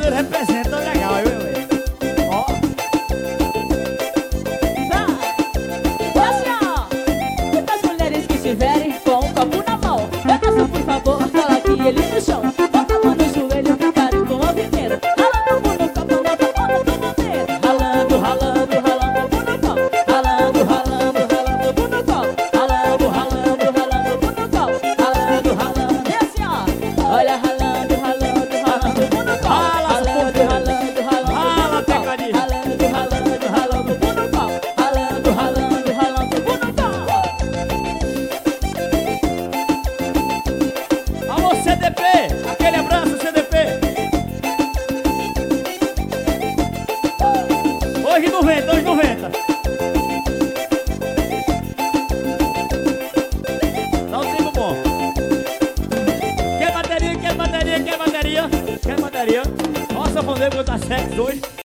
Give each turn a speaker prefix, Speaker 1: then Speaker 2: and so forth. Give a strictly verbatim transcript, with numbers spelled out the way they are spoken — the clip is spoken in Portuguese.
Speaker 1: sanfoneiro representa legal, viu? Ó.
Speaker 2: Vai. Assim, ó. E pras mulheres que estiverem com um copo na mão, eu peço por favor, coloque ele no chão. Bota a mão no joelho, prepare com o movimento. Ralando no copo, bota a mão no movimento. Ralando, ralando, ralando no copo. Ralando, ralando, ralando no copo. Ralando, ralando, ralando no copo. Ralando, ralando. E assim, ó. Olha, ralando, ralando, ralando no copo. Ralando, ralando, ralando.
Speaker 1: Rala, pecadinho.
Speaker 2: Ralando, ralando, ralando no copo. Ralando, ralando, ralando no copo.
Speaker 1: Alô, C D P! Aquele abraço, C D P! Hoje não venta, hoje não venta. Dá um tempo bom. Quer bateria, quer bateria, quer bateria? Quer bateria? Nossa, vamos ver quanto tá sexo hoje.